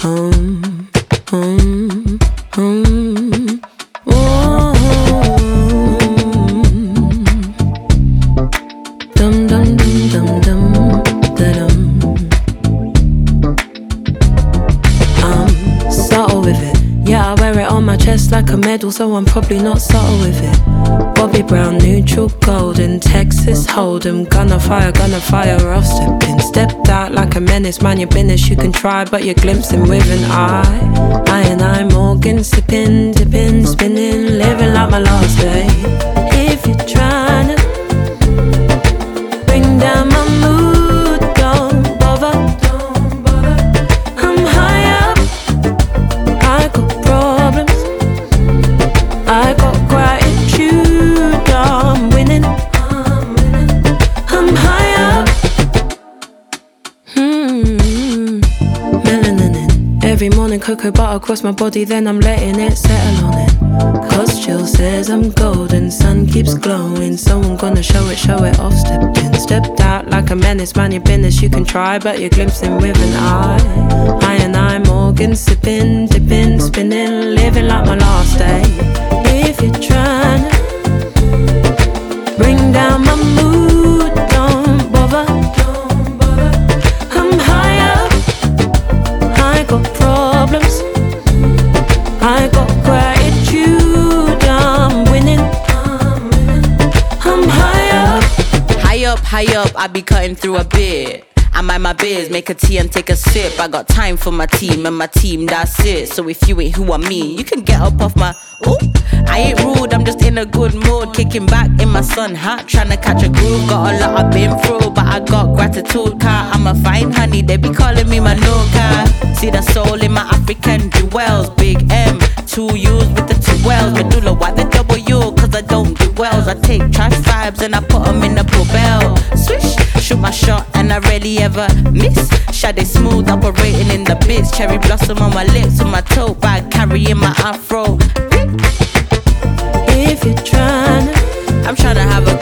home, home, home. Oh, dum dum dum dum dum da dum. I'm subtle with it. Yeah, I wear it on my chest like a medal, so I'm probably not subtle with it. Bobby Brown, neutral gold in Texas Hold'em. Gonna fire off stepping. Stepped out like a menace, mind your business. You can try, but you're glimpsing with an eye. I Morgan, sipping, dipping, spinning, living like my last day. If you're trying to bring down my mood, don't bother. I'm high up, I got problems, I got gratitude, I'm winning, I'm high up. Melanin, every morning cocoa butter across my body, then I'm letting it settle on it. Cause Jill says I'm golden, sun keeps glowing, so I'm gonna show it off. Stepped in, stepped out like a menace, mind your business. You can try, but you're glimpsing with an eye. I Morgan, sipping, dipping, spinning, living like my last day. If you're trying to bring down my mood, don't bother. I'm high up, I got problems, I got gratitude, I'm winning, I'm high up. High up, I be cutting through a bit. I mind my biz, make a tea and take a sip. I got time for my team and my team, that's it. So if you ain't who I mean, you can get up off my ooh. I ain't rude, I'm just in a good mood. Kicking back in my sun hat, trying to catch a groove. Got a lot I've been through, but I got gratitude, car. I'm a fine honey, they be calling me my no car. See the soul in my African jewels. Big M, 2 U's with the 2 L's. Medulla, why the double U? Cause I don't do wells. I take trash vibes and I put them in the bell. Swish, shoot my shot and I rarely ever miss. Shade smooth, operating in the bits. Cherry blossom on my lips with my tote bag, carrying my afro. If you're trying to, I'm trying to have a